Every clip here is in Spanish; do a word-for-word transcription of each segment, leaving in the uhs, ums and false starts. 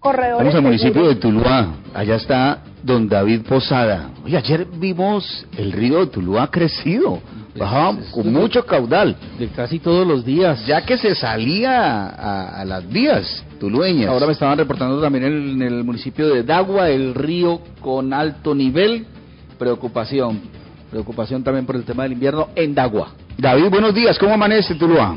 corredores. Vamos al municipio seguros. de Tuluá, allá está don David Posada. Oye, ayer vimos el río de Tuluá crecido, bajaba con mucho caudal. De casi todos los días. Ya que se salía a, a las vías tulueñas. Ahora me estaban reportando también en el, en el municipio de Dagua, el río con alto nivel. Preocupación, preocupación también por el tema del invierno en Dagua. David, buenos días, ¿cómo amanece Tuluá?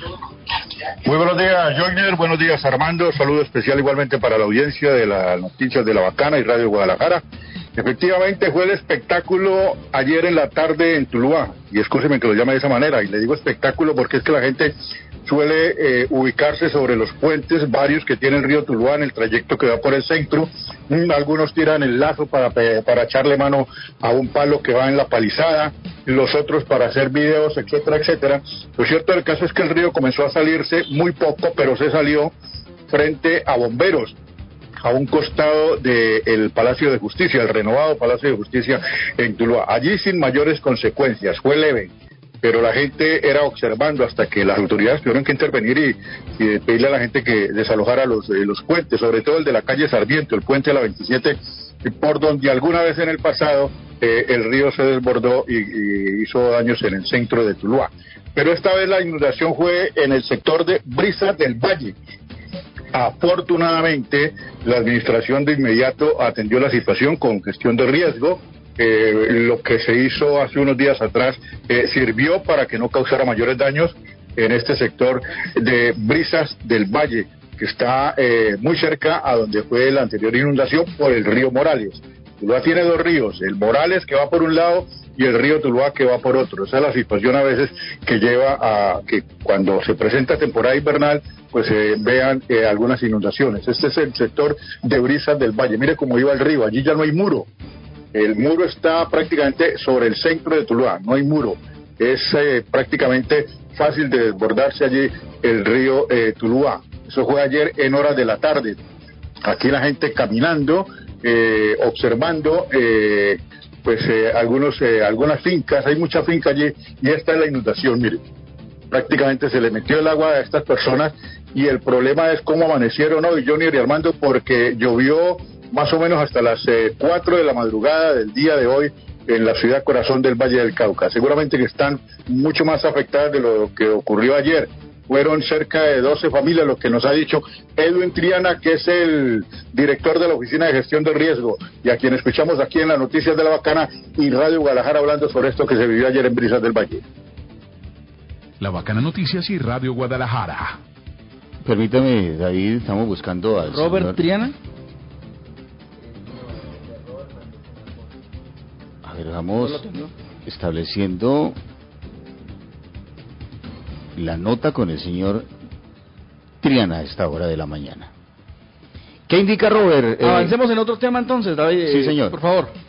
Muy buenos días, Joyner, buenos días, Armando. Saludo especial igualmente para la audiencia de las noticias de La Bacana y Radio Guadalajara. Efectivamente fue el espectáculo ayer en la tarde en Tuluá, y escúcheme que lo llame de esa manera, y le digo espectáculo porque es que la gente suele eh, ubicarse sobre los puentes, varios que tiene el río Tuluá en el trayecto que va por el centro. Mm, algunos tiran el lazo para, para echarle mano a un palo que va en la palizada, los otros para hacer videos, etcétera, etcétera. Lo cierto del caso es que el río comenzó a salirse muy poco, pero se salió frente a bomberos, a un costado del Palacio de Justicia, el renovado Palacio de Justicia en Tuluá. Allí sin mayores consecuencias, fue leve, pero la gente era observando hasta que las autoridades tuvieron que intervenir y, y pedirle a la gente que desalojara los, eh, los puentes, sobre todo el de la calle Sarmiento, el puente de la veintisiete, por donde alguna vez en el pasado eh, el río se desbordó y, y hizo daños en el centro de Tuluá. Pero esta vez la inundación fue en el sector de Brisas del Valle. Afortunadamente, la administración de inmediato atendió la situación con gestión de riesgo. Eh, lo que se hizo hace unos días atrás eh, sirvió para que no causara mayores daños en este sector de Brisas del Valle, que está eh, muy cerca a donde fue la anterior inundación por el río Morales. Tuluá tiene dos ríos, el Morales que va por un lado y el río Tuluá que va por otro. Esa es la situación a veces que lleva a que cuando se presenta temporada invernal pues eh, vean eh, algunas inundaciones. Este es el sector de Brisas del Valle. Mire cómo iba el río, allí ya no hay muro. El muro está prácticamente sobre el centro de Tuluá, no hay muro. Es eh, prácticamente fácil de desbordarse allí el río eh, Tuluá. Eso fue ayer en horas de la tarde. Aquí la gente caminando, eh, observando, eh, pues eh, algunos, eh, algunas fincas, hay mucha finca allí, y esta es la inundación, mire. Prácticamente se le metió el agua a estas personas, y el problema es cómo amanecieron hoy, Johnny y Armando, porque llovió más o menos hasta las eh, cuatro de la madrugada del día de hoy en la ciudad corazón del Valle del Cauca. Seguramente que están mucho más afectadas de lo que ocurrió ayer. Fueron cerca de doce familias, lo que nos ha dicho Edwin Triana, que es el director de la Oficina de Gestión de Riesgo, y a quien escuchamos aquí en las Noticias de La Bacana y Radio Guadalajara hablando sobre esto que se vivió ayer en Brisas del Valle. La Bacana Noticias y Radio Guadalajara. Permítame, David, estamos buscando al Robert señor... Triana. A ver, vamos estableciendo la nota con el señor Triana a esta hora de la mañana. ¿Qué indica Robert? Avancemos eh... en otro tema entonces, David. Sí, señor. Por favor.